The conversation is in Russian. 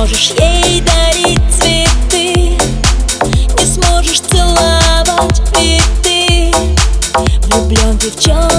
сможешь ей дарить цветы, не сможешь целовать, ведь ты влюблен ты в человека.